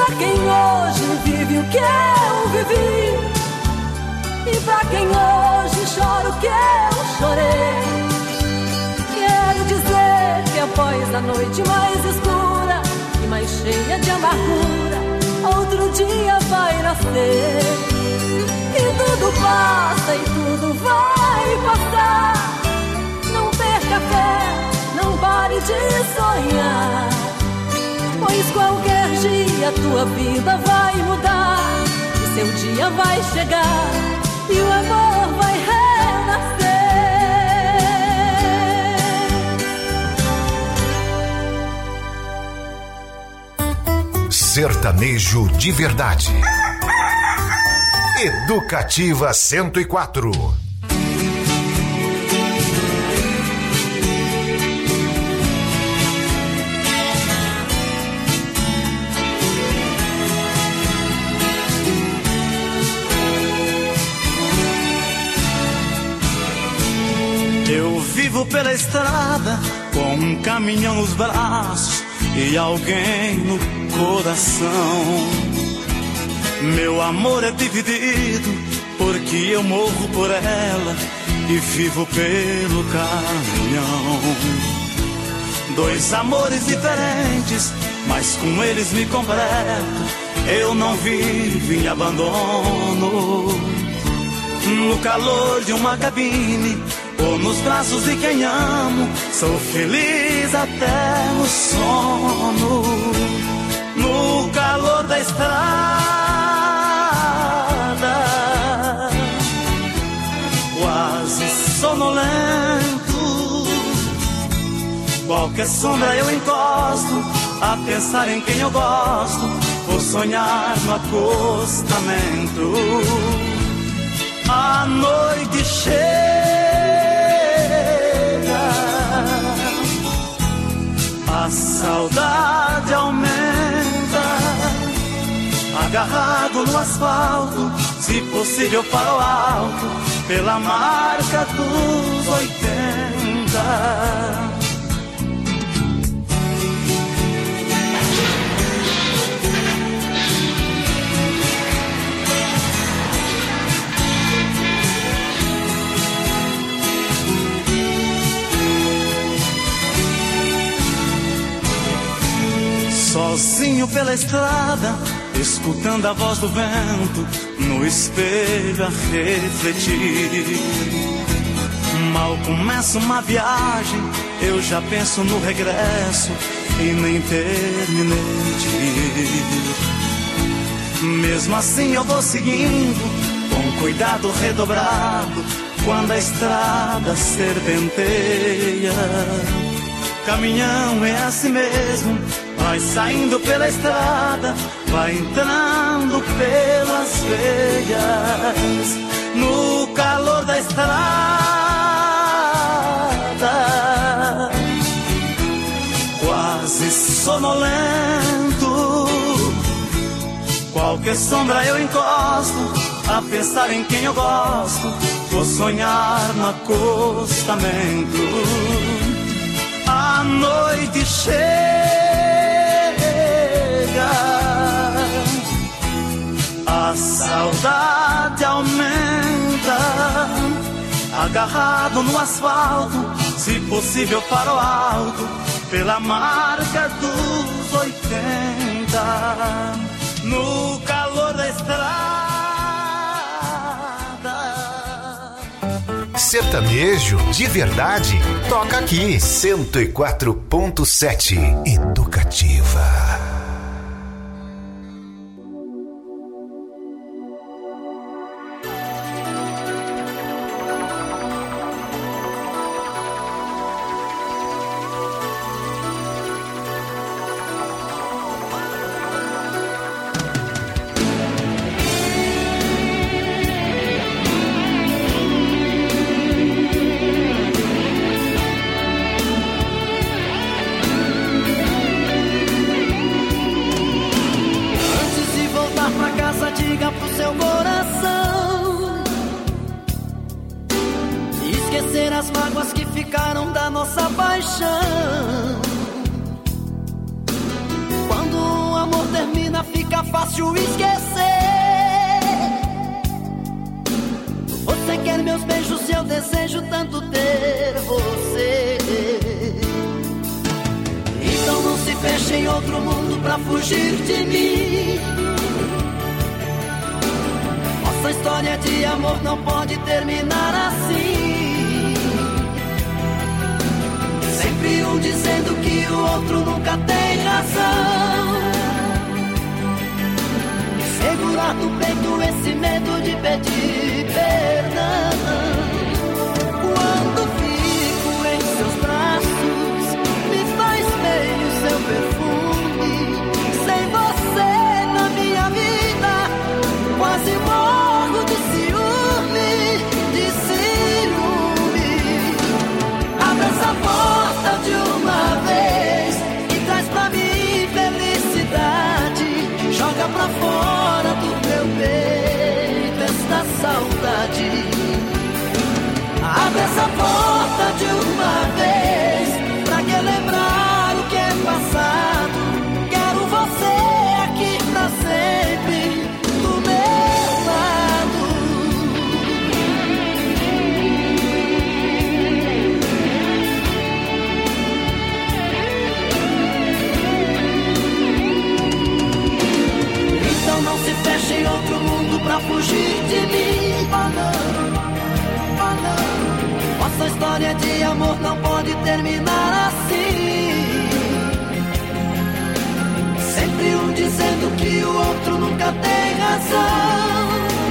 pra quem hoje vive o que eu vivi, e pra quem hoje chora o que eu chorei, quero dizer que após a noite mais escura e mais cheia de amargura, outro dia vai nascer. E tudo passa e tudo vai passar. Não perca a fé, não pare de sonhar, pois qualquer dia tua vida vai mudar, e seu dia vai chegar e o amor vai renascer. Sertanejo de verdade. Educativa 104. Eu vivo pela estrada com um caminhão nos braços e alguém no coração. Meu amor é dividido porque eu morro por ela e vivo pelo caminhão. Dois amores diferentes, mas com eles me completo. Eu não vivo em abandono. No calor de uma cabine ou nos braços de quem amo, sou feliz até no sono. No calor da estrada, quase sonolento, qualquer sombra eu encosto, a pensar em quem eu gosto, vou sonhar no acostamento. A noite chega, a saudade aumenta, agarrado no asfalto, se possível para o alto, pela marca dos 80. Sozinho pela estrada, escutando a voz do vento, no espelho a refletir. Mal começa uma viagem, eu já penso no regresso e nem terminei de ir. Mesmo assim eu vou seguindo, com cuidado redobrado, quando a estrada serpenteia. Caminhão é assim mesmo, vai saindo pela estrada, vai entrando pelas veias. No calor da estrada, quase sonolento, qualquer sombra eu encosto, a pensar em quem eu gosto, vou sonhar no acostamento. A noite chega, a saudade aumenta, agarrado no asfalto, se possível para o alto, pela marca dos 80. No calor da estrada. Sertanejo de verdade, toca aqui. 104.7 Educativa. fica fácil esquecer. Você quer meus beijos e eu desejo tanto ter você. Então não se feche em outro mundo pra fugir de mim. Nossa história de amor não pode terminar assim. Sempre um dizendo que o outro nunca tem razão. Segurar no peito esse medo de pedir perdão. Quando fico em seus braços, me faz bem o seu perfume. Sem você na minha vida, quase morro de ciúme, de ciúme. Abre essa porta de uma vez e traz pra mim felicidade. Joga pra fora do meu peito esta saudade. Abre essa porta de uma vez, pra que lembrar o que é passado. Quero você aqui pra sempre, do meu lado. Então não se feche em outro mundo pra fugir de mim. Nossa história de amor não pode terminar assim. Sempre um dizendo que o outro nunca tem razão.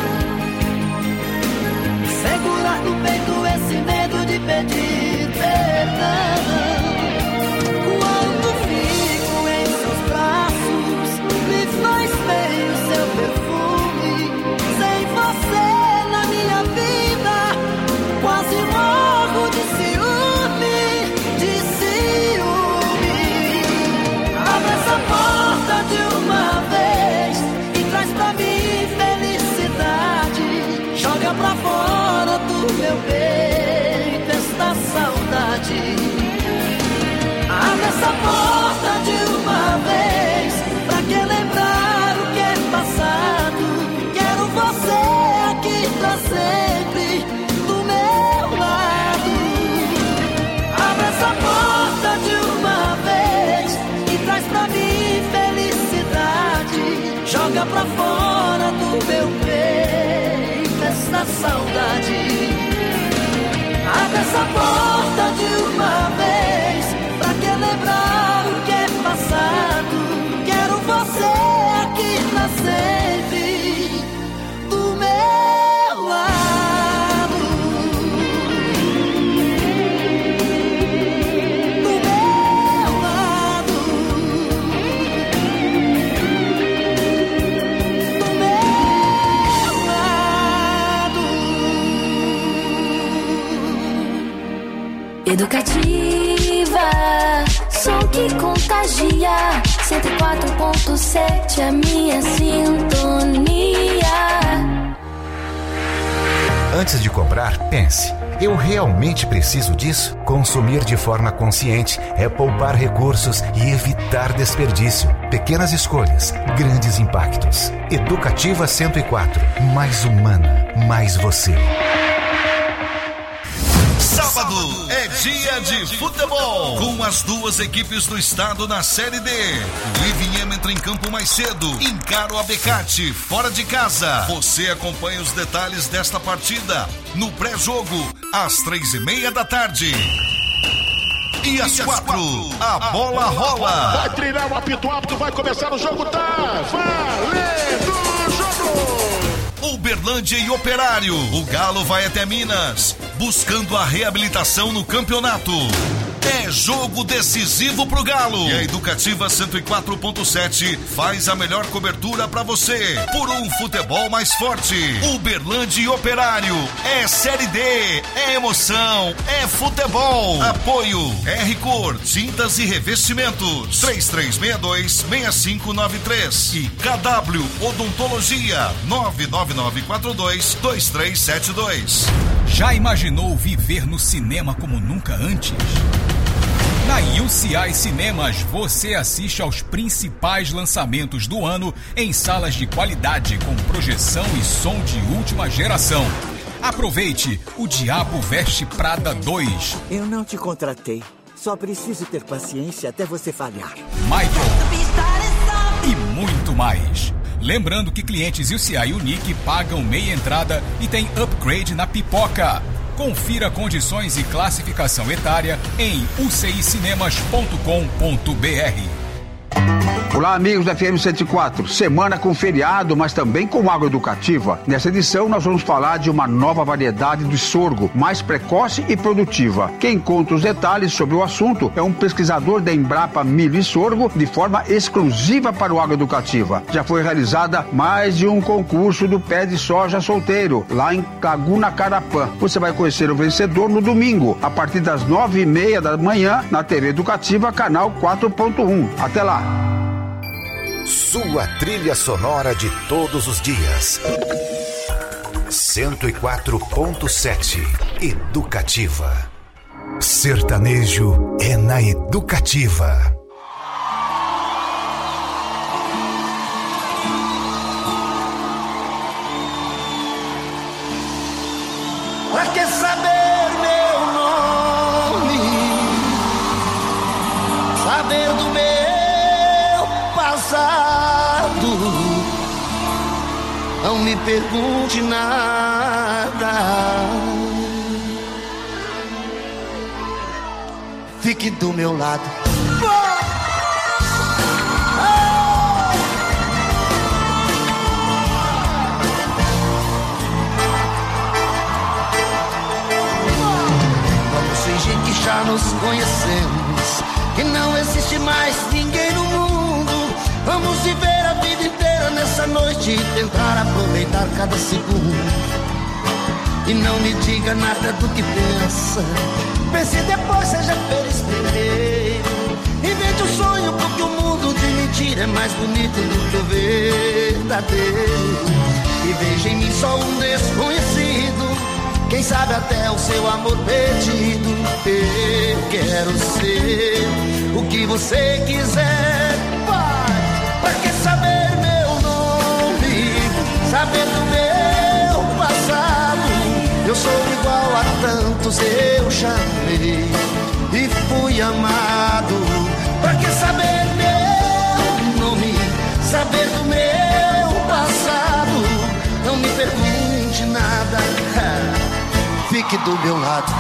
Segurar no peito esse medo de pedir perdão. Quando fico em seus braços, me faz bem o seu perfume. Sem você na minha vida, quase morro de ciúme, de ciúme. Abre essa porta de uma vez e traz pra mim felicidade. Joga pra fora do meu peito esta saudade. Abre essa porta de uma vez, pra que lembrar o que é passado. Quero você aqui pra sempre, do meu lado. Abre essa porta de uma vez e traz pra mim felicidade. Joga pra fora do meu peito esta saudade. Abre essa porta de uma vez, pra que lembrar o que é passado. Quero você aqui pra sempre, do meu lado. Do meu lado. Do meu lado. Educativa, som que contagia. 104.7 a minha sintonia. Antes de comprar, pense: eu realmente preciso disso? Consumir de forma consciente é poupar recursos e evitar desperdício. Pequenas escolhas, grandes impactos. Educativa 104. Mais humana, mais você. Sábado é dia de futebol, com as duas equipes do estado na Série D. O Ivinhema entra em campo mais cedo, encara o Abecate, fora de casa. Você acompanha os detalhes desta partida no pré-jogo, às 3:30 da tarde. E às 4, a bola rola. Vai trilhar o apito, vai começar o jogo, tá valendo o jogo. Uberlândia e Operário. O Galo vai até Minas, buscando a reabilitação no campeonato. É jogo decisivo pro Galo. E a Educativa 104.7 faz a melhor cobertura pra você. Por um futebol mais forte. Uberlândia e Operário. É Série D. É emoção. É futebol. Apoio R-Cor, tintas e revestimentos. 3362-6593. E KW Odontologia. 99942-2372. Já imaginou viver no cinema como nunca antes? Na UCI Cinemas, você assiste aos principais lançamentos do ano em salas de qualidade com projeção e som de última geração. Aproveite O Diabo Veste Prada 2. Eu não te contratei. Só preciso ter paciência até você falhar. Michael. E muito mais. Lembrando que clientes UCI Unique pagam meia entrada e tem upgrade na pipoca. Confira condições e classificação etária em ucicinemas.com.br. Olá, amigos da FM 104. Semana com feriado, mas também com agroeducativa. Nessa edição, nós vamos falar de uma nova variedade de sorgo, mais precoce e produtiva. Quem conta os detalhes sobre o assunto é um pesquisador da Embrapa Milho e Sorgo, de forma exclusiva para o agroeducativa. Já foi realizada mais de um concurso do pé de soja solteiro, lá em Laguna Carapã. Você vai conhecer o vencedor no domingo, a partir das 9h30 da manhã, na TV Educativa, canal 4.1. Até lá! Sua trilha sonora de todos os dias. 104.7 Educativa. Sertanejo é na Educativa. Pra que saber meu nome? Saber do meu passado, não me pergunte nada. Fique do meu lado. Vamos fingir que já nos conhecemos, que não existe mais ninguém no mundo. Vamos viver a vida inteira nessa noite e tentar aproveitar cada segundo. E não me diga nada do que pensa. Pense depois, seja feliz primeiro. Invente um sonho, porque o mundo de mentira é mais bonito do que o verdadeiro. E veja em mim só um desconhecido, quem sabe até o seu amor perdido. Eu quero ser o que você quiser. Pra que saber meu nome? Saber do meu passado? Eu sou igual a tantos, eu já amei e fui amado. Pra que saber meu nome? Saber do meu passado? Não me pergunte nada, fique do meu lado.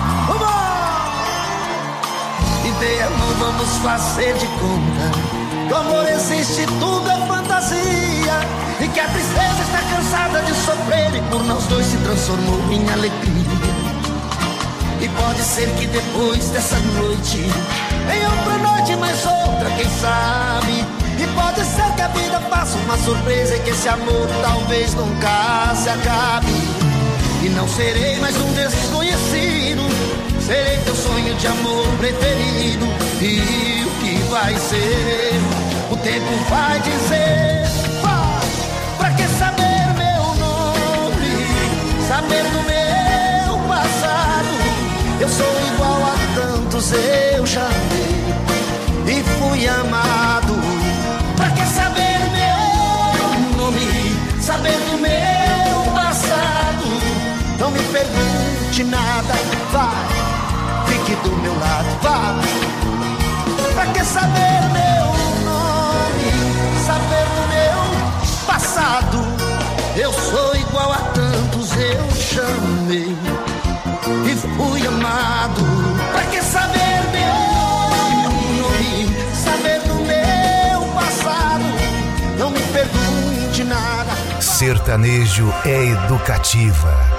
E dê a mão, vamos fazer de conta que o amor existe, tudo é fantasia, e que a tristeza está cansada de sofrer e por nós dois se transformou em alegria. E pode ser que depois dessa noite, em outra noite mais outra, quem sabe. E pode ser que a vida faça uma surpresa e que esse amor talvez nunca se acabe. E não serei mais um desconhecido, serei teu sonho de amor preferido. E o que vai ser, o tempo vai dizer. Pra que saber meu nome? Saber do meu passado? Eu sou igual a tantos, eu já amei e fui amado. Pra que saber meu nome? Saber do meu passado? Não me pergunte nada, vai, fique do meu lado, vai. Pra que saber meu nome? Saber do meu passado? Eu sou igual a tantos, eu chamei e fui amado. Pra que saber meu nome? Saber do meu passado? Não me pergunte nada. Sertanejo é Educativa.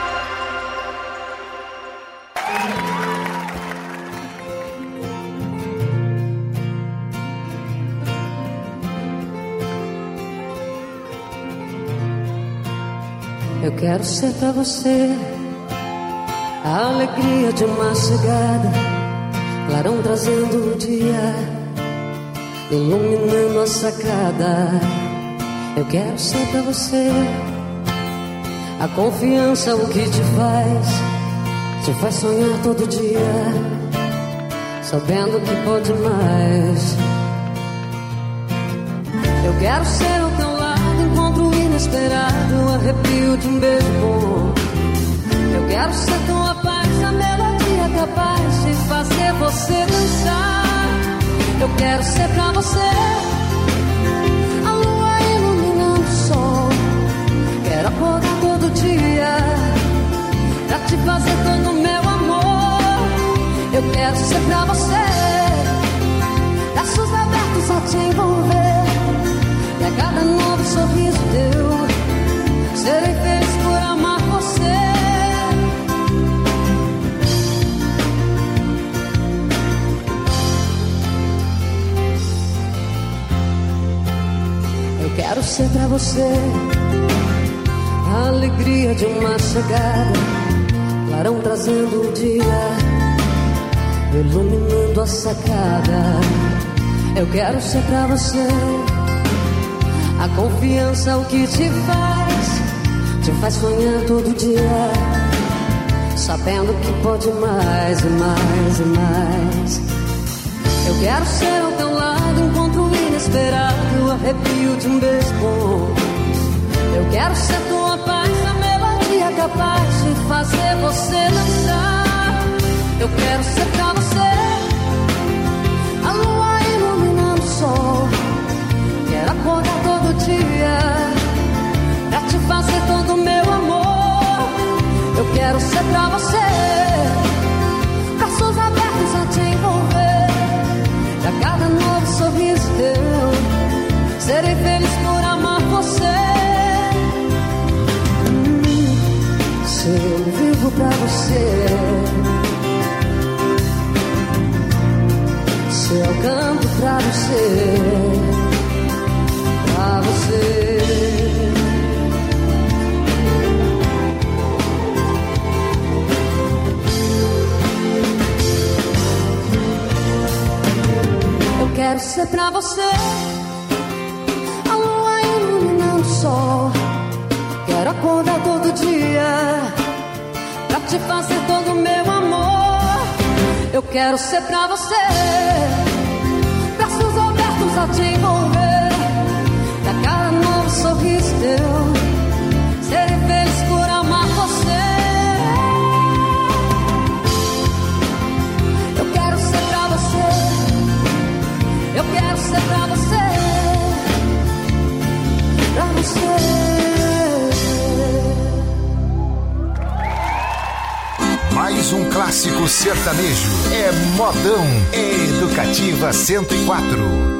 Eu quero ser pra você a alegria de uma chegada, clarão trazendo o dia, iluminando a sacada. Eu quero ser pra você a confiança, o que te faz sonhar todo dia, sabendo que pode mais. Eu quero ser ao teu lado, encontro inesperado, arrepio de um beijo bom. Eu quero ser tua paz, a melodia capaz de fazer você dançar. Eu quero ser pra você a lua iluminando o sol. Quero acordar todo dia pra te fazer todo o meu amor. Eu quero ser pra você braços abertos a te envolver. E a cada novo sorriso teu serei feliz por amar você. Eu quero ser pra você a alegria de uma chegada, clarão trazendo o dia, iluminando a sacada. Eu quero ser pra você a confiança, o que te faz sonhar todo dia, sabendo que pode mais e mais e mais. Eu quero ser ao teu lado, encontro inesperado, arrepio de um beijo bom. Eu quero ser tua paz, a melodia capaz de fazer você dançar. Eu quero ser pra você a lua iluminando o sol. Quero acordar todo dia pra te fazer todo o meu amor. Eu quero ser pra você braços abertos a te envolver. E a cada novo sorriso teu serei feliz por amar você. Se eu vivo pra você, se eu canto pra você, pra você. Eu quero ser pra você a lua iluminando o sol. Quero acordar todo dia pra te fazer todo o meu amor. Eu quero ser pra você braços abertos a te envolver. E a cada novo sorriso teu serei feliz por amar você. Eu quero ser pra você, eu quero ser pra você, pra você. Mais um clássico sertanejo. É modão. Educativa 104.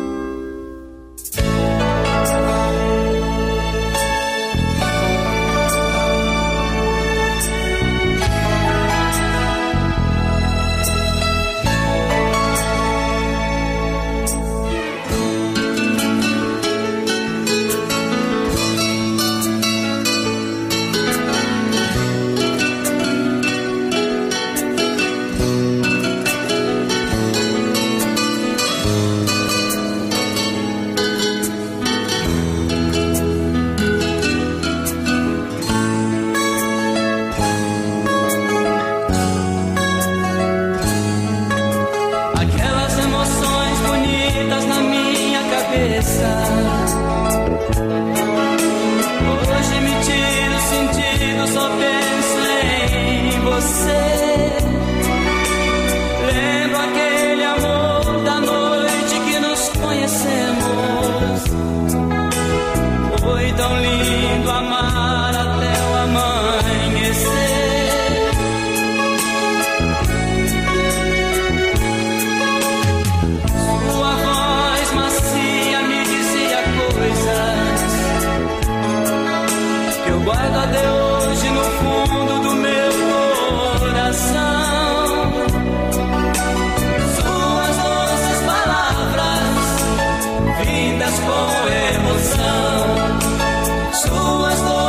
Com emoção, suas dores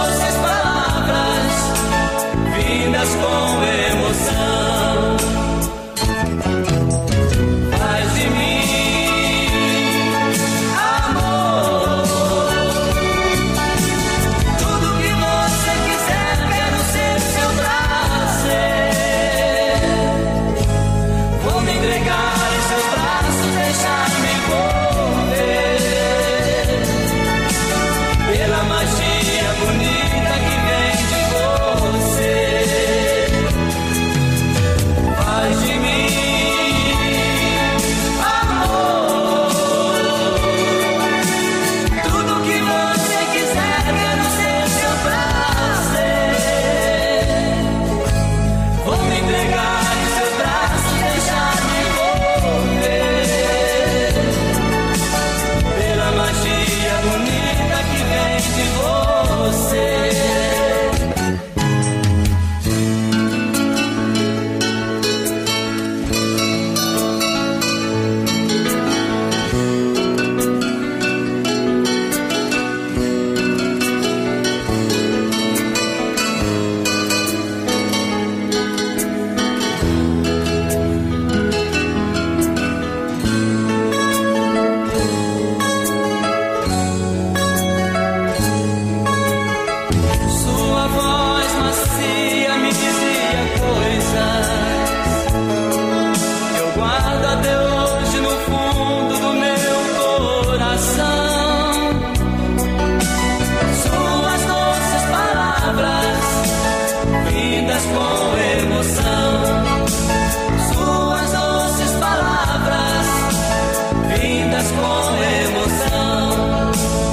lindas com emoção.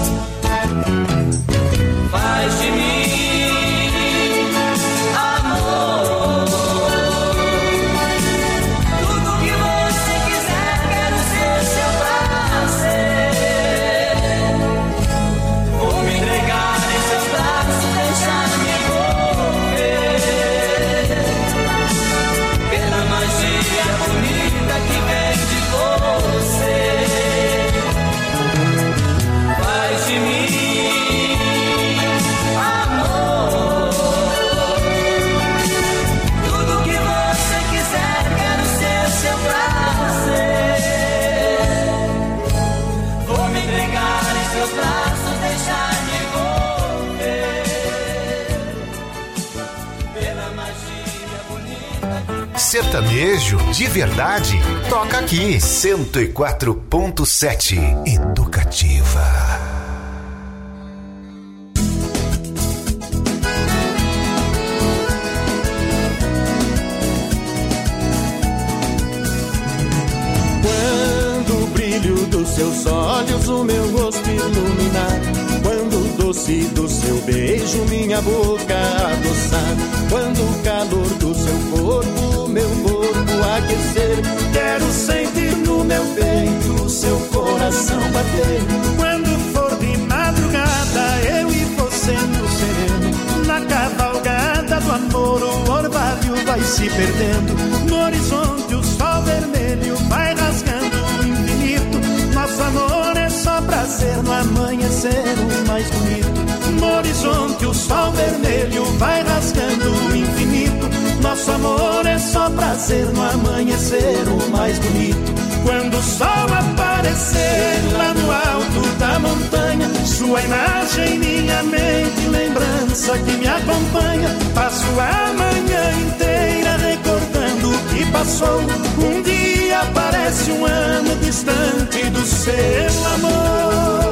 Faz de mim amor, tudo que você quiser, quero ser seu prazer. Vou me entregar em seus braços, deixar-me envolver pela magia bonita que vem de você. Faz de mim amor, tudo que você quiser, quero ser seu prazer. Vou me entregar em seus braços, deixar-me envolver pela magia bonita. Sertanejo de verdade, toca aqui. 104.7 Educativa. Quando o brilho dos seus olhos o meu rosto iluminar, quando o doce do seu beijo minha boca adoçar, quando o calor do seu corpo meu corpo aquecer, quero sentir no meu peito o seu coração bater. Quando for de madrugada eu e você no sereno, na cavalgada do amor o orvalho vai se perdendo, no horizonte o sol vermelho vai rasgando o infinito. Nosso amor é só prazer no amanhecer o mais bonito. No horizonte o sol vermelho vai rasgando o infinito. Nosso amor é só prazer no amanhecer o mais bonito. Quando o sol aparecer lá no alto da montanha, sua imagem, minha mente, lembrança que me acompanha. Passo a manhã inteira recordando o que passou. Um dia parece um ano distante do seu amor.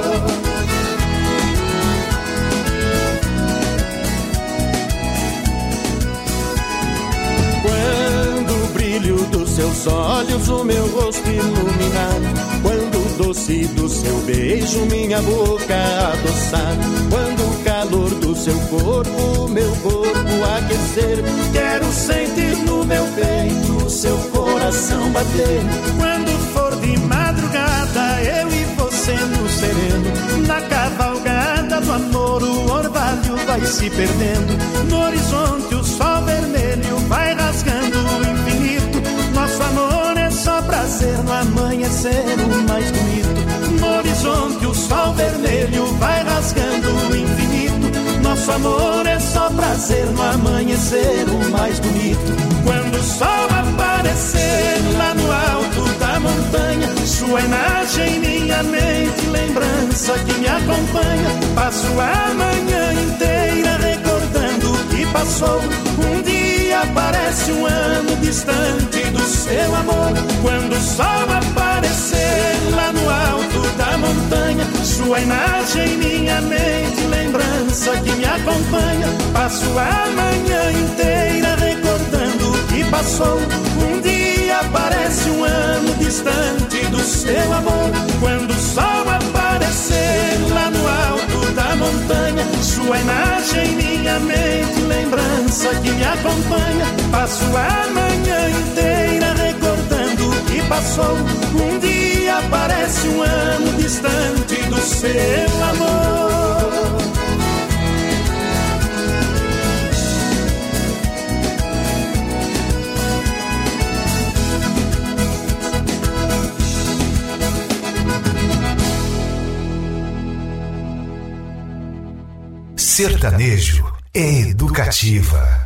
Quando o brilho dos seus olhos o meu rosto iluminar, quando o doce do seu beijo minha boca adoçar, quando o calor do seu corpo meu corpo aquecer, quero sentir no meu peito o seu coração bater. Quando for de madrugada eu e você no sereno, na cavalgada do amor o orvalho vai se perdendo, no horizonte o sol vermelho vai rasgando o infinito. Nosso amor é só prazer no amanhecer o mais bonito. No horizonte o sol vermelho vai rasgando o infinito. Nosso amor é só prazer no amanhecer o mais bonito. Quando o sol aparecer lá no alto da montanha, sua imagem, minha mente, lembrança que me acompanha. Passo a manhã inteira recordando o que passou. Um dia parece um ano distante do seu amor. Quando o sol aparecer lá no alto da montanha, sua imagem, minha mente, lembrança que me acompanha. Passo a manhã inteira recordando o que passou. Um dia parece um ano distante do seu amor. Quando o sol aparecer lá no alto da montanha, sua imagem, minha mente, lembrança que me acompanha. Passo a manhã inteira recordando o que passou. Um dia parece um ano distante do seu amor. Sertanejo é Educativa.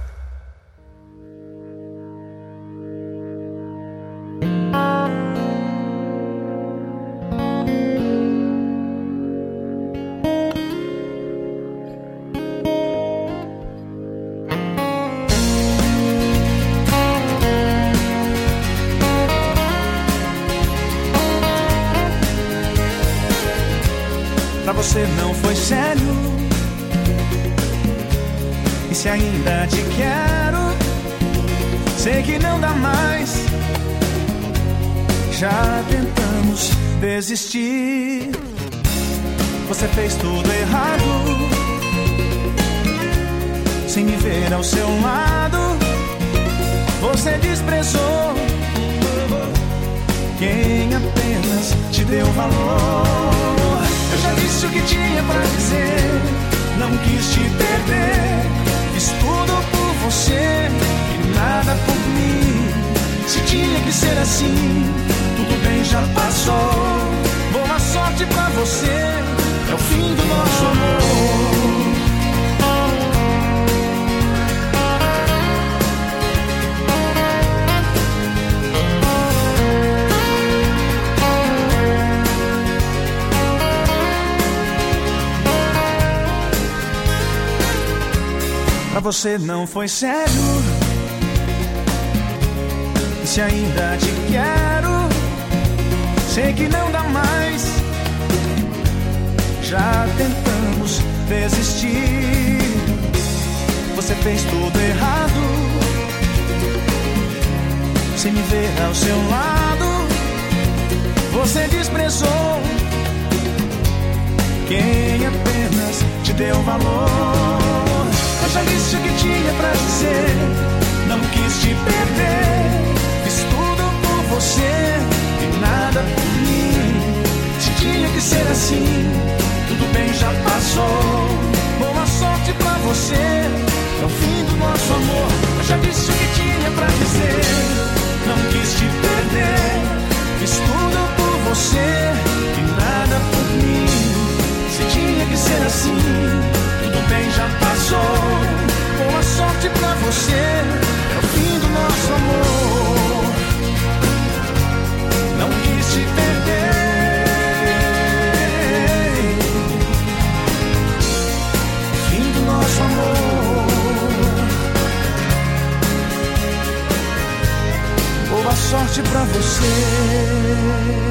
Pra você não foi sério. E se ainda te quero, sei que não dá mais. Já tentamos tentamos desistir. Você fez tudo errado, sem me ver ao seu lado. Você desprezou quem apenas te deu valor. Eu já disse o que tinha pra dizer, não quis te perder. Fiz tudo por você e nada por mim. Se tinha que ser assim, tudo bem, já passou. Boa sorte pra você, é o fim do nosso amor. Pra você não foi sério, e se ainda te quero, sei que não dá mais. Já tentamos desistir. Você fez tudo errado, sem me ver ao seu lado. Você desprezou quem apenas te deu valor. Eu já disse o que tinha pra dizer, não quis te perder. Fiz tudo por você e nada por mim. Se tinha que ser assim, tudo bem, já passou. Boa sorte pra você, é o fim do nosso amor. Eu já disse o que tinha pra dizer, não quis te perder. Fiz tudo por você e nada por mim. Se tinha que ser assim, tudo bem, já passou. Boa sorte pra você, é o fim do nosso amor. Não quis te perder. Fim do nosso amor. Boa sorte pra você.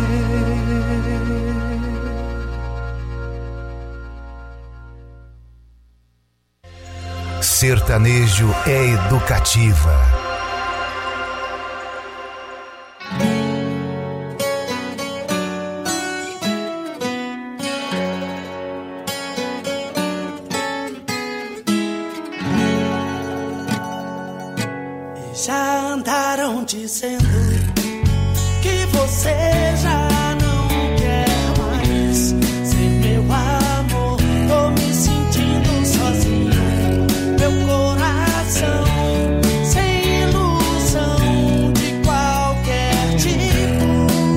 Sertanejo é educativa. Já andaram dizendo que você já não quer mais ser meu amor. Tô me sentindo sozinho, meu coração sem ilusão de qualquer tipo.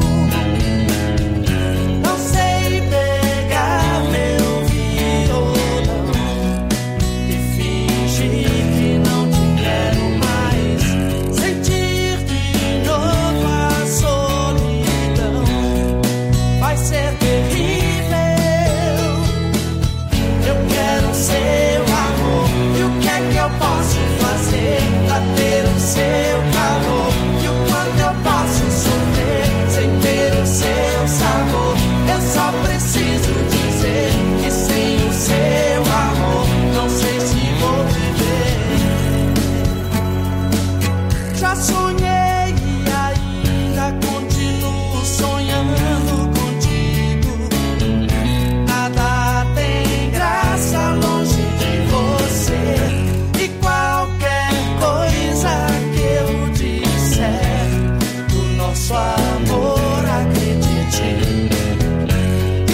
Não sei pegar meu violão e fingir que não te quero mais. Sentir de novo a solidão vai ser terrível. Eu quero seu amor, e o que é que eu posso fazer pra ter o seu calor? E o quanto eu posso sofrer sem ter o seu sabor? Eu só preciso dizer que sem o seu amor não sei se vou viver. Já sonhei e ainda continuo sonhando contigo. Nada tem graça longe de você. E qualquer coisa que eu disser do nosso amor, acredite,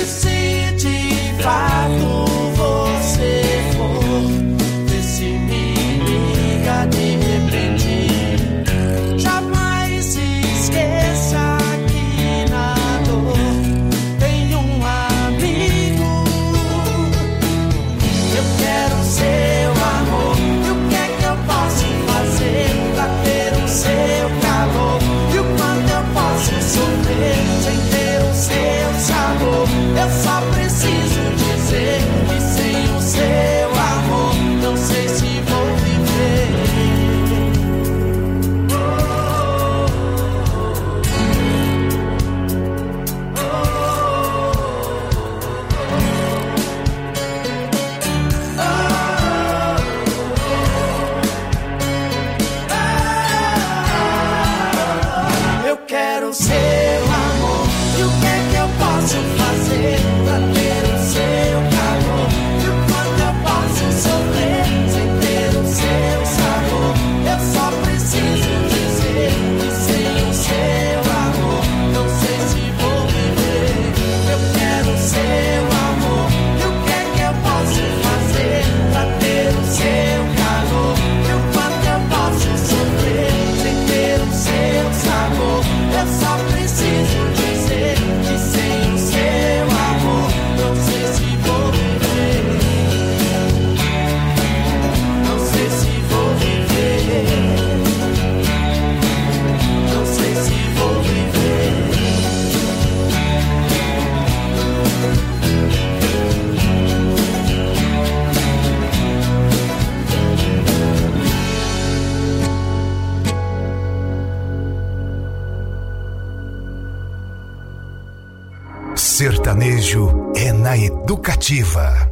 sertanejo é na Educativa.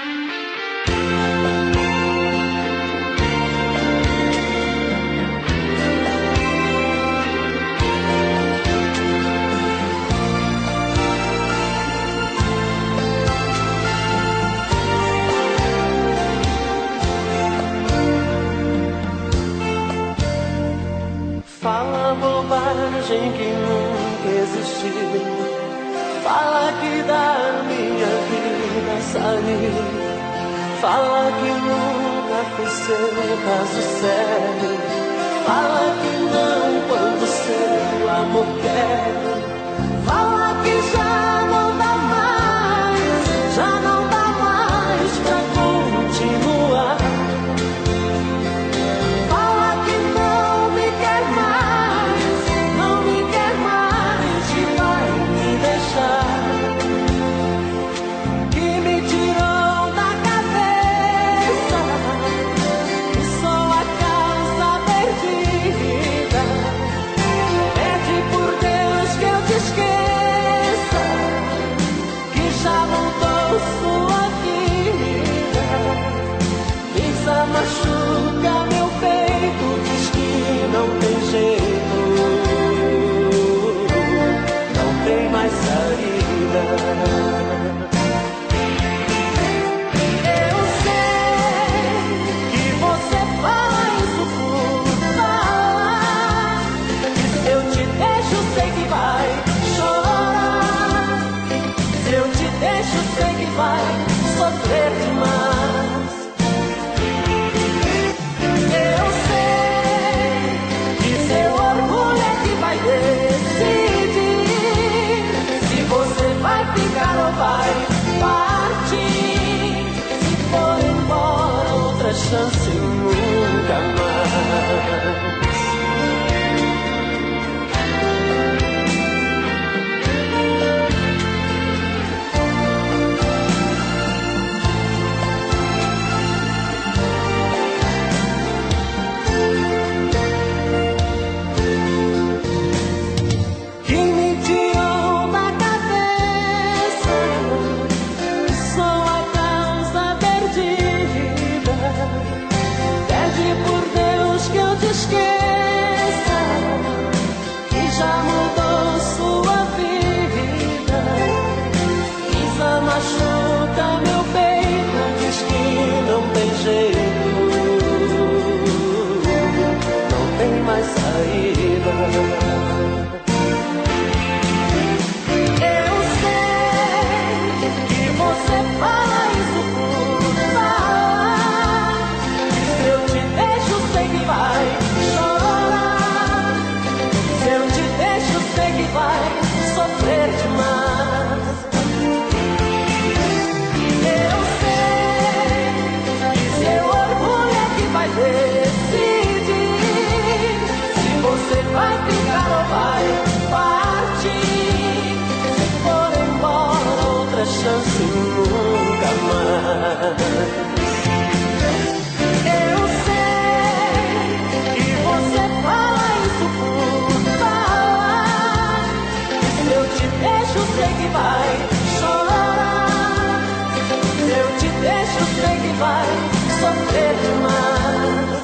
Fala bobagem que nunca existiu. Fala que da minha vida saiu. Fala que nunca foi seu caso sério. Fala que não quando seu amor quer. Fala que já não dá mais, já não dá mais pra continuar. Fala que não me quer mais, não me quer mais e vai me deixar. Que me tirou da cabeça, que sou a causa perdida. Pede por Deus que eu te esqueça, que já mudou sua vida. Isa machuca meu peito, diz que não tem jeito, não tem mais saída. Eu sei que você faz o por falar. Se eu te deixo, sei que vai chorar. Se eu te deixo, sei que vai sofrer demais. Eu sei que seu orgulho é que vai decidir se você vai ficar ou vai partir. Se for embora, outra chance nunca mais. Que me tirou da cabeça, sou a causa perdida. Pede por Deus que eu te esqueça, que já mudou sua vida. Isa machuca meu peito, diz que não tem jeito, não tem mais saída. Eu sei que você fala isso por falar. Se eu te deixo, sei que vai chorar. Se eu te deixo, sei que vai sofrer demais. Eu sei que seu orgulho é que vai decidir se você vai ficar ou vai partir. Se for embora, outra chance nunca mais. Eu sei que você fala isso por falar. Se eu te deixo, sei que vai chorar. Se eu te deixo, sei que vai sofrer demais.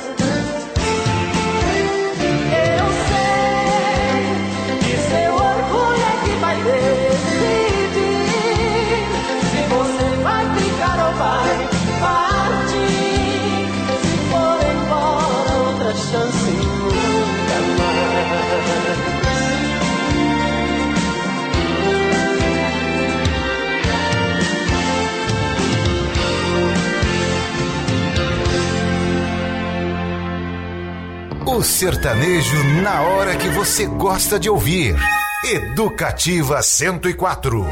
Eu sei que seu orgulho é que vai decidir se você vai ficar ou vai partir. Se for embora, outra chance nunca mais. O sertanejo na hora que você gosta de ouvir. Educativa 104.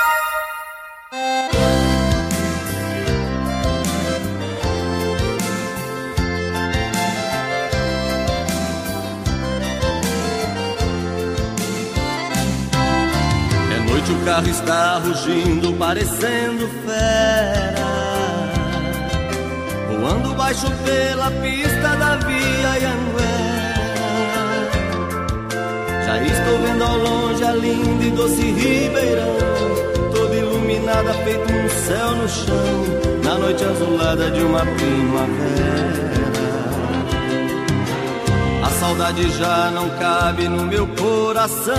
É noite, o carro está rugindo, parecendo fera, voando baixo pela pista da Via Anhanguera. Já estou vendo ao longe a linda e doce Ribeirão, céu no chão, na noite azulada de uma primavera. A saudade já não cabe no meu coração,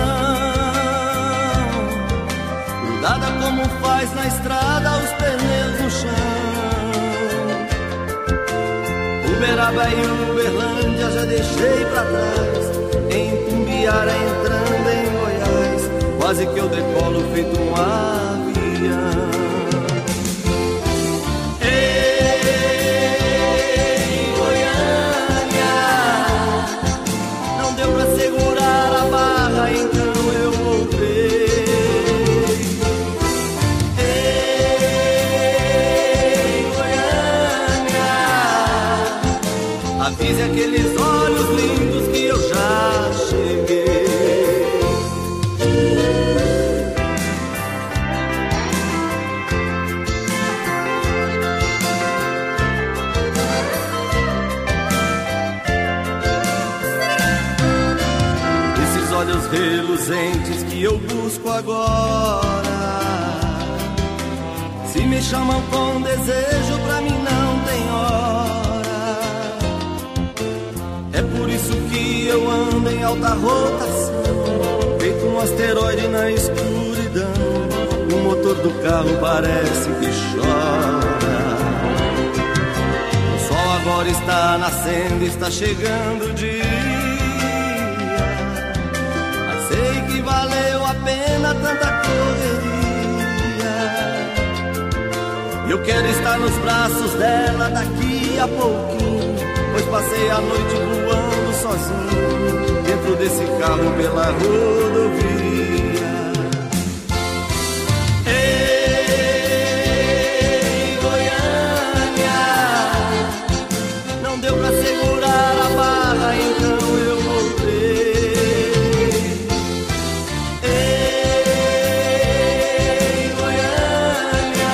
grudada como faz na estrada os pneus no chão. Uberaba e Uberlândia já deixei pra trás, em Tumbiara entrando em Goiás, quase que eu decolo feito um avião. Ei, Goiânia, não deu pra segurar a barra, então eu voltei. Ei, Goiânia, avise aqueles olhos lindos que eu já cheguei. Esses olhos reluzentes que eu busco agora, se me chamam com desejo, pra mim não tem hora. É por isso que eu ando em alta rotação, feito um asteroide na escuridão. O motor do carro parece que chora. O sol agora está nascendo, está chegando o dia. Mas sei que valeu a pena tanta correria. Eu quero estar nos braços dela daqui a pouquinho, pois passei a noite voando sozinho dentro desse carro pela rodovia. Ei, Goiânia, não deu pra segurar a barra, então eu voltei. Ei, Goiânia,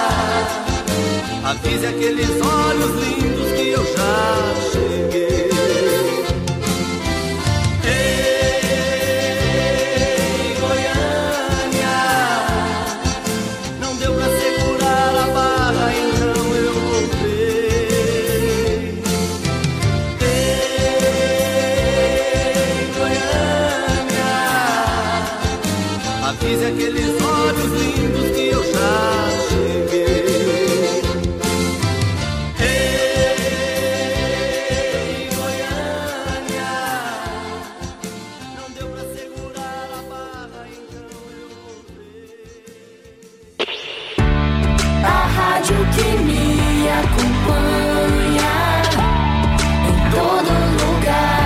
avise aqueles olhos lindos que eu já cheguei. Ei, Goiânia, não deu pra segurar a barra, então eu voltei. Ei, Goiânia, avise aqueles olhos lindos que eu já cheguei. Que me acompanha em todo lugar,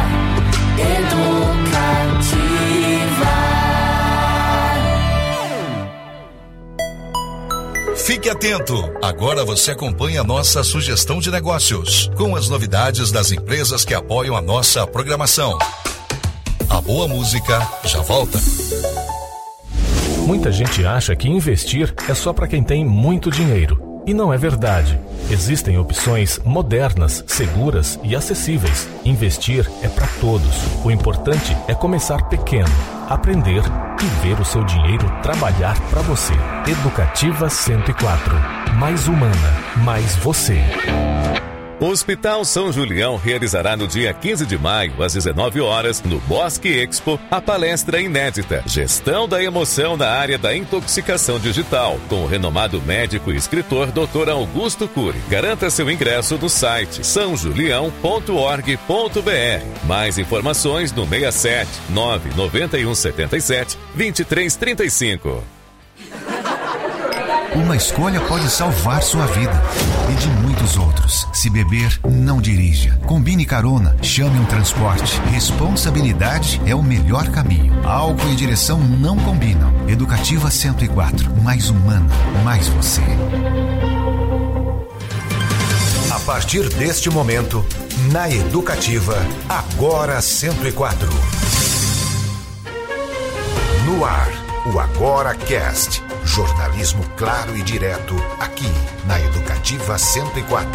Educativa. Fique atento, agora você acompanha a nossa sugestão de negócios, com as novidades das empresas que apoiam a nossa programação. A boa música já volta. Muita gente acha que investir é só para quem tem muito dinheiro. E não é verdade. Existem opções modernas, seguras e acessíveis. Investir é para todos. O importante é começar pequeno, aprender e ver o seu dinheiro trabalhar para você. Educativa 104. Mais humana, mais você. O Hospital São Julião realizará no dia 15 de maio, às 19 horas, no Bosque Expo, a palestra inédita Gestão da Emoção na área da intoxicação digital, com o renomado médico e escritor Dr. Augusto Cury. Garanta seu ingresso no site sãojulião.org.br. Mais informações no 67 991 77 2335. Uma escolha pode salvar sua vida e de muitos outros. Se beber, não dirija. Combine carona, chame um transporte. Responsabilidade é o melhor caminho. Álcool e direção não combinam. Educativa 104. Mais humana, mais você. A partir deste momento, na Educativa, agora 104. No ar, o Agora Cast. Jornalismo claro e direto, aqui na Educativa 104.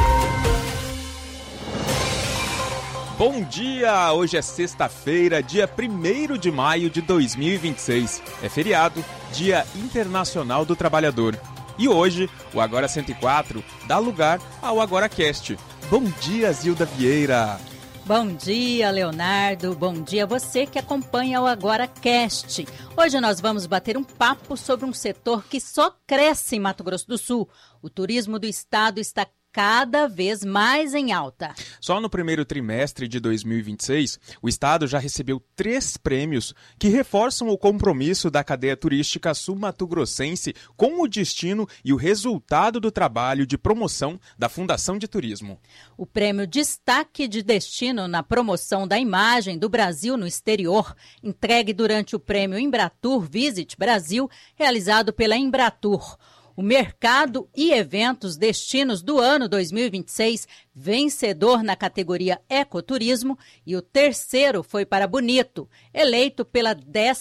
Bom dia! Hoje é sexta-feira, dia 1º de maio de 2026. É feriado, Dia Internacional do Trabalhador. E hoje, o Agora 104 dá lugar ao AgoraCast. Bom dia, Zilda Vieira! Bom dia, Leonardo. Bom dia a você que acompanha o AgoraCast. Hoje nós vamos bater um papo sobre um setor que só cresce em Mato Grosso do Sul. O turismo do estado está cada vez mais em alta. Só no primeiro trimestre de 2026, o estado já recebeu 3 prêmios que reforçam o compromisso da cadeia turística sul-mato-grossense com o destino e o resultado do trabalho de promoção da Fundação de Turismo. O prêmio Destaque de Destino na promoção da imagem do Brasil no exterior, entregue durante o prêmio Embratur Visit Brasil, realizado pela Embratur. O Mercado e Eventos Destinos do ano 2026, vencedor na categoria Ecoturismo, e o terceiro foi para Bonito, eleito pela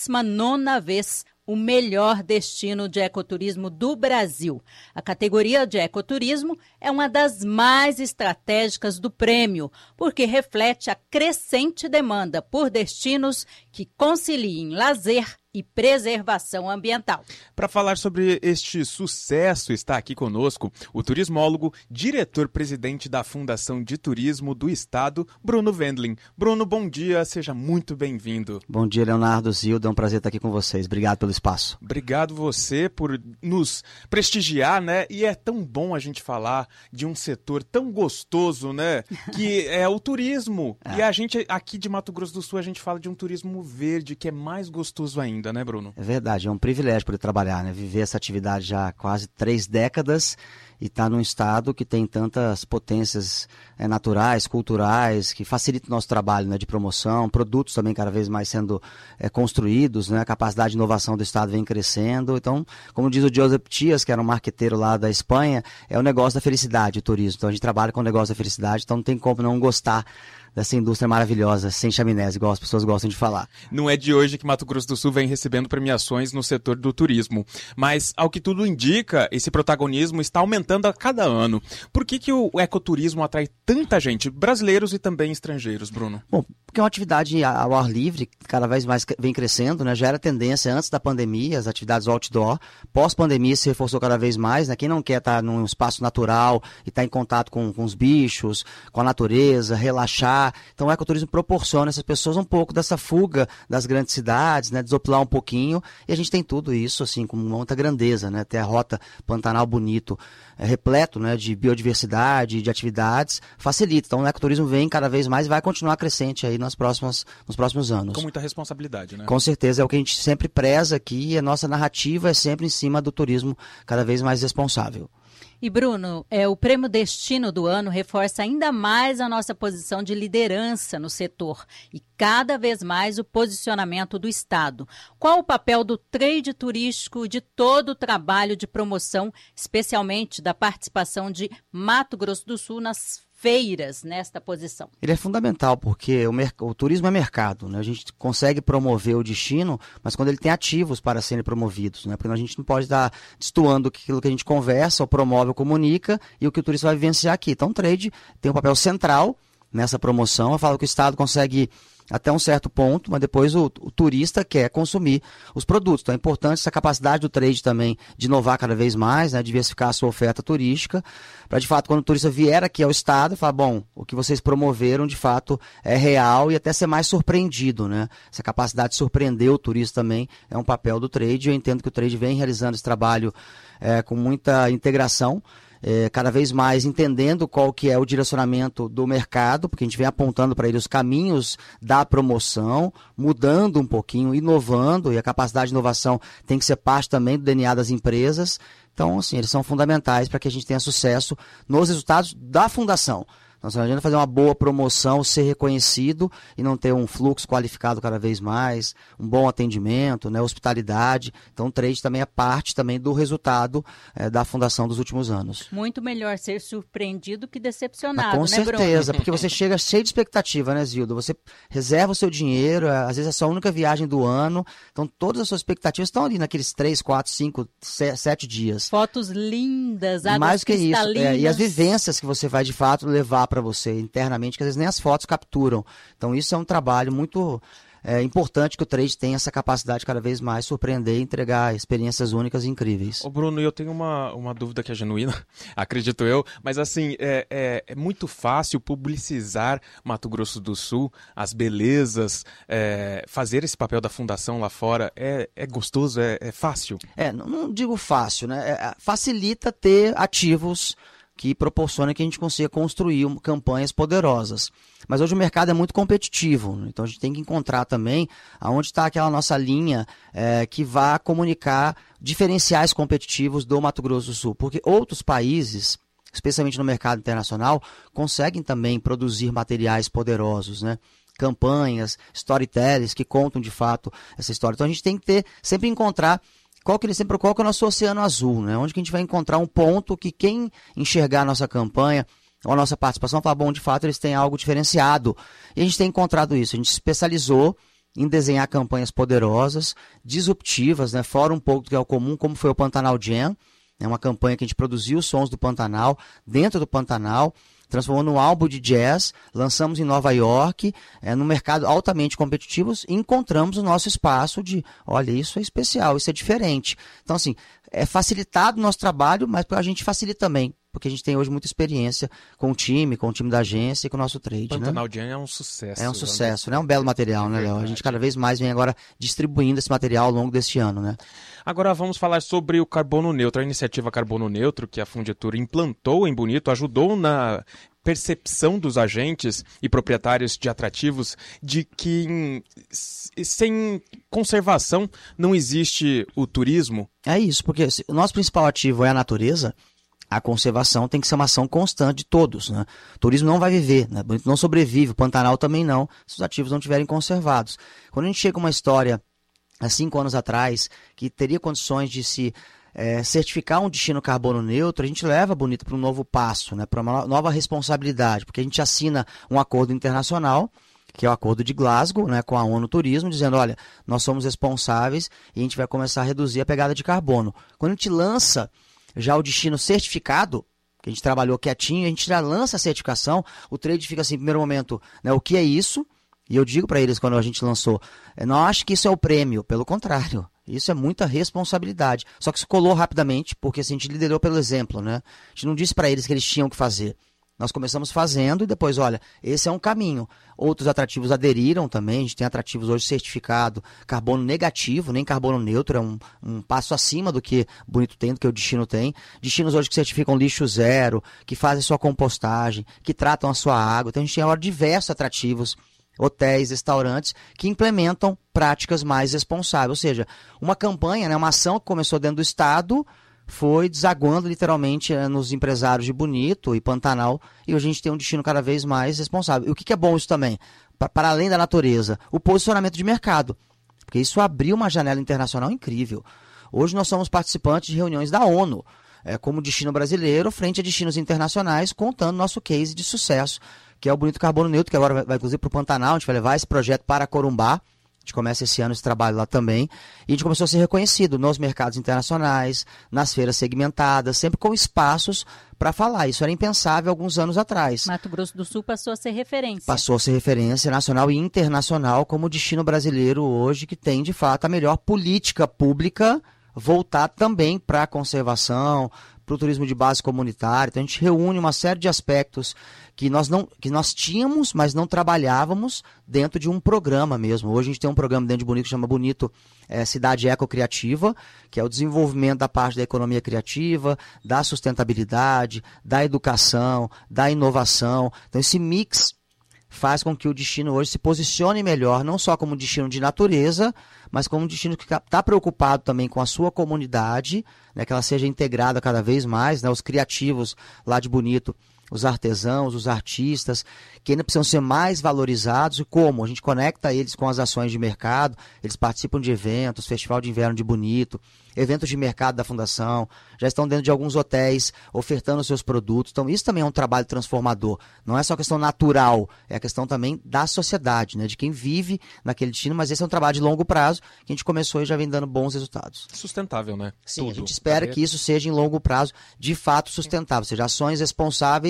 19ª vez o melhor destino de ecoturismo do Brasil. A categoria de ecoturismo é uma das mais estratégicas do prêmio, porque reflete a crescente demanda por destinos que conciliem lazer e preservação ambiental. Para falar sobre este sucesso, está aqui conosco o turismólogo, diretor-presidente da Fundação de Turismo do Estado, Bruno Wendling. Bruno, bom dia, seja muito bem-vindo. Bom dia, Leonardo, Zilda, é um prazer estar aqui com vocês. Obrigado pelo espaço. Obrigado você por nos prestigiar, né? E é tão bom a gente falar de um setor tão gostoso, né? Que é o turismo. E a gente aqui de Mato Grosso do Sul, a gente fala de um turismo verde, que é mais gostoso ainda, né, Bruno? É verdade, é um privilégio poder trabalhar, né? Viver essa atividade já há quase 3 décadas e estar num estado que tem tantas potências naturais, culturais, que facilita o nosso trabalho, né, de promoção, produtos também cada vez mais sendo construídos, né? A capacidade de inovação do estado vem crescendo. Então, como diz o Joseph Tias, que era um marqueteiro lá da Espanha, é o negócio da felicidade, o turismo. Então a gente trabalha com o negócio da felicidade, então não tem como não gostar dessa indústria maravilhosa, sem chaminés, igual as pessoas gostam de falar. Não é de hoje que Mato Grosso do Sul vem recebendo premiações no setor do turismo, mas, ao que tudo indica, esse protagonismo está aumentando a cada ano. Por que o ecoturismo atrai tanta gente, brasileiros e também estrangeiros, Bruno? Bom, porque é uma atividade ao ar livre, cada vez mais vem crescendo, né? Já era tendência antes da pandemia, as atividades outdoor. Pós-pandemia se reforçou cada vez mais, né? Quem não quer estar num espaço natural e estar em contato com os bichos, com a natureza, relaxar. Então o ecoturismo proporciona a essas pessoas um pouco dessa fuga das grandes cidades, né? Desopilar um pouquinho, e a gente tem tudo isso assim com muita grandeza, né? Até a rota Pantanal Bonito, repleto, né, de biodiversidade, de atividades, facilita. Então o ecoturismo vem cada vez mais e vai continuar crescente aí nos próximos anos. Com muita responsabilidade, né? Com certeza, é o que a gente sempre preza aqui, e a nossa narrativa é sempre em cima do turismo cada vez mais responsável. E Bruno, o Prêmio Destino do ano reforça ainda mais a nossa posição de liderança no setor e cada vez mais o posicionamento do Estado. Qual o papel do trade turístico e de todo o trabalho de promoção, especialmente da participação de Mato Grosso do Sul nas feiras nesta posição? Ele é fundamental porque o turismo é mercado, né? A gente consegue promover o destino, mas quando ele tem ativos para serem promovidos, né? Porque a gente não pode estar destoando aquilo que a gente conversa, ou promove, ou comunica, e o que o turista vai vivenciar aqui. Então o trade tem um papel central nessa promoção. Eu falo que o Estado consegue até um certo ponto, mas depois o turista quer consumir os produtos. Então é importante essa capacidade do trade também de inovar cada vez mais, né, diversificar a sua oferta turística, para de fato quando o turista vier aqui ao estado, falar, bom, o que vocês promoveram de fato é real, e até ser mais surpreendido, né? Essa capacidade de surpreender o turista também é um papel do trade. Eu entendo que o trade vem realizando esse trabalho com muita integração, cada vez mais entendendo qual que é o direcionamento do mercado, porque a gente vem apontando para ele os caminhos da promoção, mudando um pouquinho, inovando, e a capacidade de inovação tem que ser parte também do DNA das empresas. Então, assim, eles são fundamentais para que a gente tenha sucesso nos resultados da fundação. Nós não adianta fazer uma boa promoção, ser reconhecido e não ter um fluxo qualificado cada vez mais, um bom atendimento, né, hospitalidade. Então o trade também é parte também do resultado da fundação dos últimos anos. Muito melhor ser surpreendido que decepcionado, com certeza, porque você chega cheio de expectativa, né, Zilda? Você reserva o seu dinheiro, às vezes é a sua única viagem do ano, então todas as suas expectativas estão ali naqueles 3, 4, 5, 7 dias. Fotos lindas, águas mais que cristalinas. Isso, e as vivências que você vai de fato levar para você internamente, que às vezes nem as fotos capturam. Então isso é um trabalho muito é importante que o trade tenha essa capacidade de cada vez mais surpreender e entregar experiências únicas e incríveis. Ô Bruno, eu tenho uma dúvida que é genuína, acredito eu, mas assim, é muito fácil publicizar Mato Grosso do Sul, as belezas, fazer esse papel da fundação lá fora, é gostoso, é fácil? Não digo fácil, né? Facilita ter ativos que proporciona que a gente consiga construir campanhas poderosas. Mas hoje o mercado é muito competitivo, então a gente tem que encontrar também aonde está aquela nossa linha que vá comunicar diferenciais competitivos do Mato Grosso do Sul, porque outros países, especialmente no mercado internacional, conseguem também produzir materiais poderosos, né? Campanhas, storytellers que contam de fato essa história. Então a gente tem que sempre encontrar qual que é o nosso oceano azul, né? Onde que a gente vai encontrar um ponto que quem enxergar a nossa campanha ou a nossa participação fala, bom, de fato eles têm algo diferenciado. E a gente tem encontrado isso, a gente se especializou em desenhar campanhas poderosas, disruptivas, né? Fora um pouco do que é o comum, como foi o Pantanal Jam, né? Uma campanha que a gente produziu os sons do Pantanal, dentro do Pantanal, transformou num álbum de jazz, lançamos em Nova York, no mercado altamente competitivo, e encontramos o nosso espaço de, olha, isso é especial, isso é diferente. Então, assim, é facilitado o nosso trabalho, mas a gente facilita também, porque a gente tem hoje muita experiência com o time da agência e com o nosso trade. Pantanal Jam é um sucesso. É um sucesso, né? É um belo material, né, Léo? A gente cada vez mais vem agora distribuindo esse material ao longo deste ano, né? Agora vamos falar sobre o carbono neutro, a iniciativa Carbono Neutro que a Funditur implantou em Bonito, ajudou na percepção dos agentes e proprietários de atrativos de que sem conservação não existe o turismo. É isso, porque o nosso principal ativo é a natureza. A conservação tem que ser uma ação constante de todos, né? O turismo não vai viver, né? Bonito não sobrevive, o Pantanal também não, se os ativos não estiverem conservados. Quando a gente chega a uma história, há 5 anos atrás, que teria condições de se certificar um destino carbono neutro, a gente leva Bonito para um novo passo, né? Para uma nova responsabilidade, porque a gente assina um acordo internacional, que é o acordo de Glasgow, né, com a ONU Turismo, dizendo, olha, nós somos responsáveis e a gente vai começar a reduzir a pegada de carbono. Quando a gente lança já o destino certificado, que a gente trabalhou quietinho, a gente já lança a certificação, o trade fica assim, em primeiro momento, né, o que é isso? E eu digo para eles quando a gente lançou, não acho que isso é o prêmio, pelo contrário, isso é muita responsabilidade. Só que isso colou rapidamente, porque assim, a gente liderou pelo exemplo, né? A gente não disse para eles que eles tinham que fazer. Nós começamos fazendo e depois, olha, esse é um caminho. Outros atrativos aderiram também, a gente tem atrativos hoje certificado carbono negativo, nem carbono neutro, é um passo acima do que Bonito tem, do que o Destino tem. Destinos hoje que certificam lixo zero, que fazem sua compostagem, que tratam a sua água. Então a gente tem agora diversos atrativos, hotéis, restaurantes, que implementam práticas mais responsáveis. Ou seja, uma campanha, né, uma ação que começou dentro do Estado, foi desaguando literalmente nos empresários de Bonito e Pantanal, e hoje a gente tem um destino cada vez mais responsável. E o que é bom isso também? Para além da natureza, o posicionamento de mercado, porque isso abriu uma janela internacional incrível. Hoje nós somos participantes de reuniões da ONU, como destino brasileiro, frente a destinos internacionais, contando nosso case de sucesso, que é o Bonito Carbono Neutro, que agora vai inclusive para o Pantanal, a gente vai levar esse projeto para Corumbá. A gente começa esse ano esse trabalho lá também, e a gente começou a ser reconhecido nos mercados internacionais, nas feiras segmentadas, sempre com espaços para falar. Isso era impensável alguns anos atrás. Mato Grosso do Sul passou a ser referência. Passou a ser referência nacional e internacional como destino brasileiro hoje, que tem de fato a melhor política pública voltada também para a conservação, para o turismo de base comunitária. Então a gente reúne uma série de aspectos que nós tínhamos, mas não trabalhávamos dentro de um programa mesmo. Hoje a gente tem um programa dentro de Bonito que chama Bonito Cidade Ecocriativa, que é o desenvolvimento da parte da economia criativa, da sustentabilidade, da educação, da inovação. Então esse mix faz com que o destino hoje se posicione melhor, não só como destino de natureza, mas como um destino que está preocupado também com a sua comunidade, né, que ela seja integrada cada vez mais, né, os criativos lá de Bonito, os artesãos, os artistas, que ainda precisam ser mais valorizados. E como? A gente conecta eles com as ações de mercado, eles participam de eventos, Festival de Inverno de Bonito, eventos de mercado da Fundação, já estão dentro de alguns hotéis ofertando seus produtos. Então isso também é um trabalho transformador. Não é só questão natural, é a questão também da sociedade, né, de quem vive naquele destino, mas esse é um trabalho de longo prazo que a gente começou e já vem dando bons resultados. Sustentável, né? Sim, tudo. A gente espera que isso seja em longo prazo de fato sustentável, ou seja, ações responsáveis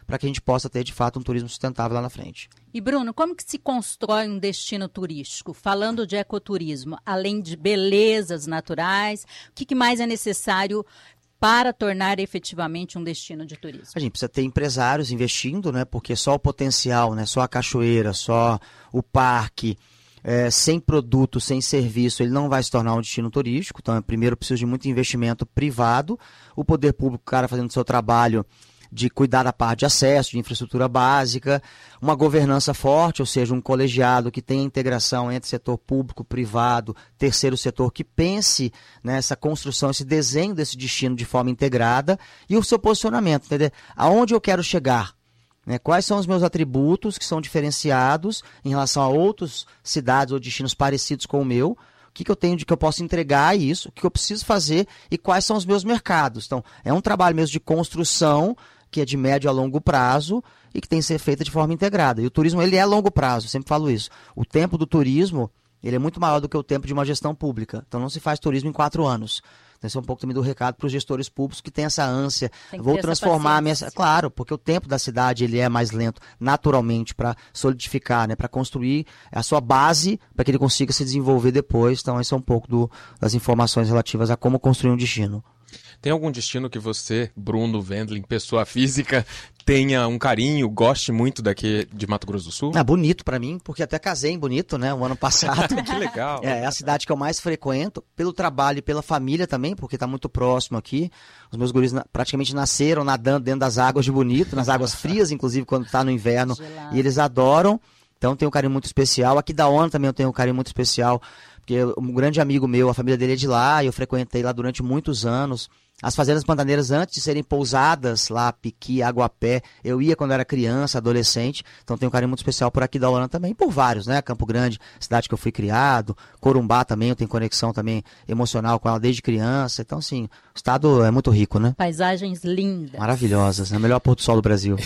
para que a gente possa ter, de fato, um turismo sustentável lá na frente. E, Bruno, como que se constrói um destino turístico? Falando de ecoturismo, além de belezas naturais, o que mais é necessário para tornar efetivamente um destino de turismo? A gente precisa ter empresários investindo, né? Porque só o potencial, né? Só a cachoeira, só o parque, sem produto, sem serviço, ele não vai se tornar um destino turístico. Então, primeiro, precisa de muito investimento privado. O poder público, o cara fazendo o seu trabalho de cuidar da parte de acesso, de infraestrutura básica, uma governança forte, ou seja, um colegiado que tenha integração entre setor público, privado, terceiro setor, que pense nessa construção, esse desenho desse destino de forma integrada, e o seu posicionamento, entendeu? Aonde eu quero chegar? Né? Quais são os meus atributos que são diferenciados em relação a outras cidades ou destinos parecidos com o meu? O que eu tenho de que eu posso entregar isso? O que eu preciso fazer? E quais são os meus mercados? Então, é um trabalho mesmo de construção, que é de médio a longo prazo e que tem que ser feita de forma integrada. E o turismo, ele é a longo prazo, eu sempre falo isso. O tempo do turismo, ele é muito maior do que o tempo de uma gestão pública. Então não se faz turismo em 4 anos. Então, esse é um pouco também do recado para os gestores públicos que têm essa ânsia. Vou transformar a minha... Claro, porque o tempo da cidade ele é mais lento naturalmente para solidificar, né, para construir a sua base para que ele consiga se desenvolver depois. Então esse é um pouco das informações relativas a como construir um destino. Tem algum destino que você, Bruno Wendling, pessoa física, tenha um carinho, goste muito daqui de Mato Grosso do Sul? É bonito pra mim, porque até casei em Bonito, né, o ano passado. Que legal. É a cidade que eu mais frequento, pelo trabalho e pela família também, porque tá muito próximo aqui. Os meus guris praticamente nasceram nadando dentro das águas de Bonito, nas águas frias, inclusive, quando tá no inverno. Gelado. E eles adoram. Então tem um carinho muito especial. Aqui da ONU também eu tenho um carinho muito especial, porque um grande amigo meu, a família dele é de lá, e eu frequentei lá durante muitos anos. As fazendas pantaneiras, antes de serem pousadas lá, Piqui, Aguapé, eu ia quando era criança, adolescente, então tenho um carinho muito especial por aqui da Holanda também, por vários, né? Campo Grande, cidade que eu fui criado, Corumbá também, eu tenho conexão também emocional com ela desde criança, então assim, o estado é muito rico, né? Paisagens lindas. Maravilhosas, né? O melhor pôr do sol do Brasil.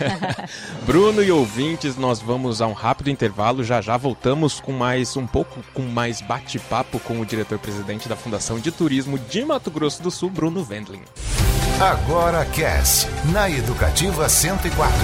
Bruno e ouvintes, nós vamos a um rápido intervalo, já voltamos com mais bate-papo com o diretor-presidente da Fundação de Turismo de Mato Grosso do Sul, Bruno Wendling. Agora Cast, na Educativa 104.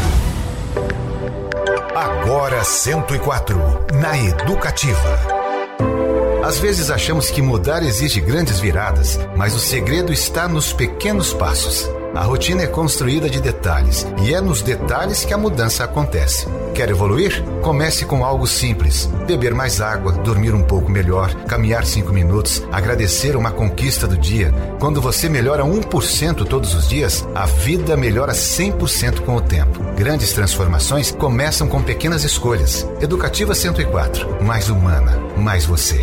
Agora 104, na Educativa. Às vezes achamos que mudar exige grandes viradas, mas o segredo está nos pequenos passos. A rotina é construída de detalhes, e é nos detalhes que a mudança acontece. Quer evoluir? Comece com algo simples. Beber mais água, dormir um pouco melhor, caminhar 5 minutos, agradecer uma conquista do dia. Quando você melhora 1% todos os dias, a vida melhora 100% com o tempo. Grandes transformações começam com pequenas escolhas. Educativa 104. Mais humana, mais você.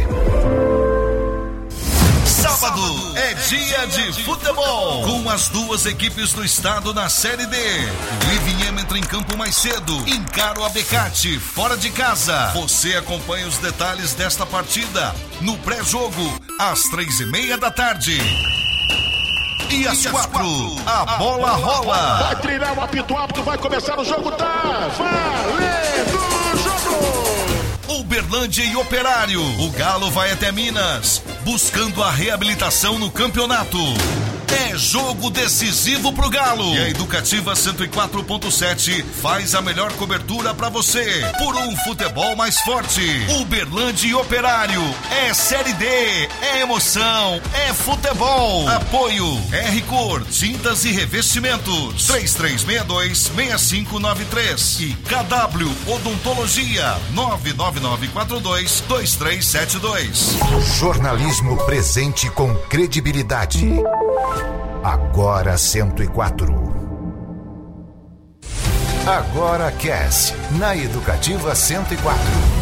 Sábado é dia de futebol, com as duas equipes do estado na Série D. O Ivinhema entra em campo mais cedo, encara o Abecate fora de casa. Você acompanha os detalhes desta partida no pré-jogo, às 3:30 da tarde. E às 4, a bola rola. Vai trilhar o apito, vai começar o jogo, tá valendo o jogo. Uberlândia e Operário. O Galo vai até Minas, buscando a reabilitação no campeonato. É jogo decisivo pro Galo. E a Educativa 104.7 faz a melhor cobertura pra você. Por um futebol mais forte. Uberlândia e Operário. É Série D. É emoção. É futebol. Apoio R-Cor, tintas e revestimentos. 3362-6593. E KW Odontologia. 99942-2372. Jornalismo presente com credibilidade. Agora 104. Agora Cast, na Educativa 104.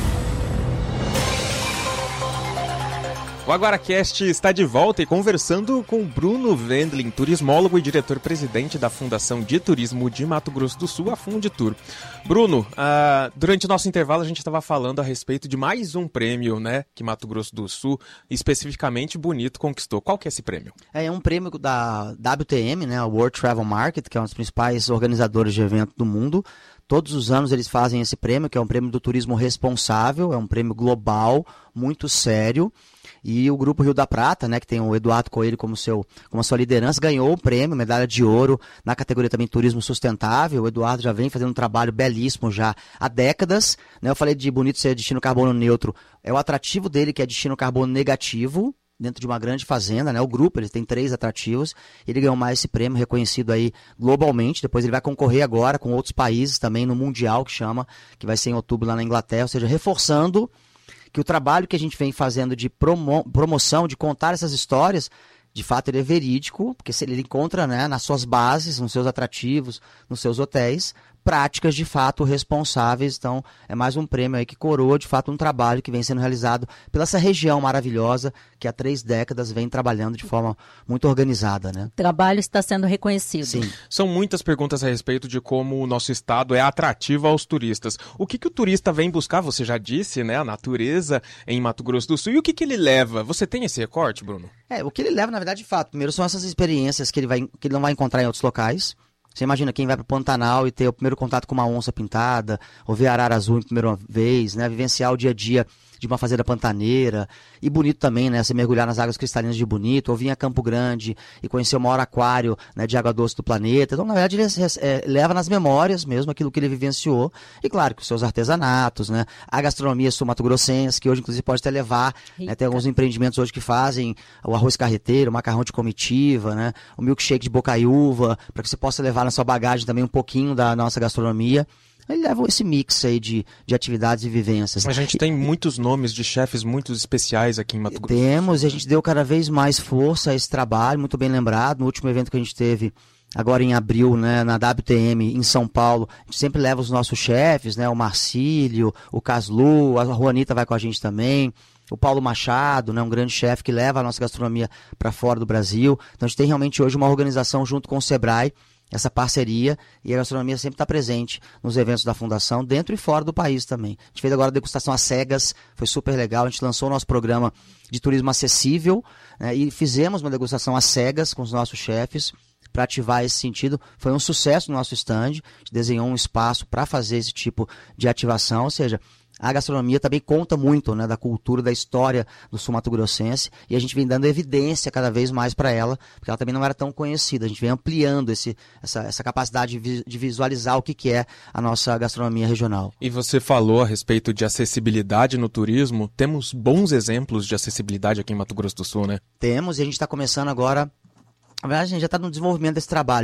O AguaraCast está de volta e conversando com Bruno Wendling, turismólogo e diretor-presidente da Fundação de Turismo de Mato Grosso do Sul, a Funditur. Bruno, durante o nosso intervalo a gente estava falando a respeito de mais um prêmio, né, que Mato Grosso do Sul, especificamente Bonito, conquistou. Qual que é esse prêmio? É um prêmio da WTM, né, a World Travel Market, que é um dos principais organizadores de evento do mundo. Todos os anos eles fazem esse prêmio, que é um prêmio do turismo responsável, é um prêmio global, muito sério. E o Grupo Rio da Prata, né, que tem o Eduardo Coelho como a sua liderança, ganhou o prêmio, medalha de ouro, na categoria também Turismo Sustentável. O Eduardo já vem fazendo um trabalho belíssimo já há décadas. Né? Eu falei de bonito ser destino carbono neutro. É o atrativo dele que é destino carbono negativo, dentro de uma grande fazenda, né? O grupo, ele tem 3 atrativos. Ele ganhou mais esse prêmio, reconhecido aí globalmente. Depois ele vai concorrer agora com outros países também no Mundial, que vai ser em outubro lá na Inglaterra. Ou seja, reforçando que o trabalho que a gente vem fazendo de promoção, de contar essas histórias, de fato ele é verídico, porque ele encontra, né, nas suas bases, nos seus atrativos, nos seus hotéis, práticas de fato responsáveis. Então é mais um prêmio aí que coroa de fato um trabalho que vem sendo realizado pela essa região maravilhosa que há 3 décadas vem trabalhando de forma muito organizada, né? O trabalho está sendo reconhecido. Sim. São muitas perguntas a respeito de como o nosso estado é atrativo aos turistas. O que o turista vem buscar? Você já disse, né? A natureza em Mato Grosso do Sul. E o que ele leva? Você tem esse recorte, Bruno? O que ele leva, na verdade, de fato, primeiro são essas experiências que ele não vai encontrar em outros locais. Você imagina quem vai para o Pantanal e ter o primeiro contato com uma onça pintada, ou ver arara azul em primeira vez, né? Vivenciar o dia a dia de uma fazenda pantaneira. E Bonito também, né? Você mergulhar nas águas cristalinas de Bonito, ou vir a Campo Grande e conhecer o maior aquário, né, de água doce do planeta. Então, na verdade, ele leva nas memórias mesmo aquilo que ele vivenciou. E, claro, com os seus artesanatos, né? A gastronomia sul-mato-grossense, que hoje, inclusive, pode até levar. Né? Tem alguns empreendimentos hoje que fazem o arroz carreteiro, o macarrão de comitiva, né? O milkshake de bocaiúva, para que você possa levar na sua bagagem também um pouquinho da nossa gastronomia. Ele leva esse mix aí de atividades e vivências. A gente tem muitos nomes de chefes muito especiais aqui em Mato Grosso. Temos, e a gente deu cada vez mais força a esse trabalho, muito bem lembrado. No último evento que a gente teve, agora em abril, né, na WTM em São Paulo, a gente sempre leva os nossos chefes, né, o Marcílio, o Caslu, a Juanita vai com a gente também. O Paulo Machado, né, um grande chefe que leva a nossa gastronomia para fora do Brasil. Então a gente tem realmente hoje uma organização junto com o Sebrae, essa parceria, e a gastronomia sempre está presente nos eventos da Fundação, dentro e fora do país também. A gente fez agora a degustação às cegas, foi super legal. A gente lançou o nosso programa de turismo acessível, né, e fizemos uma degustação às cegas com os nossos chefes para ativar esse sentido. Foi um sucesso no nosso stand. A gente desenhou um espaço para fazer esse tipo de ativação, ou seja, a gastronomia também conta muito, né, da cultura, da história do sul mato-grossense, e a gente vem dando evidência cada vez mais para ela, porque ela também não era tão conhecida. A gente vem ampliando essa capacidade de visualizar o que é a nossa gastronomia regional. E você falou a respeito de acessibilidade no turismo. Temos bons exemplos de acessibilidade aqui em Mato Grosso do Sul, né? Temos, e a gente está começando agora. Na verdade, a gente já está no desenvolvimento desse trabalho.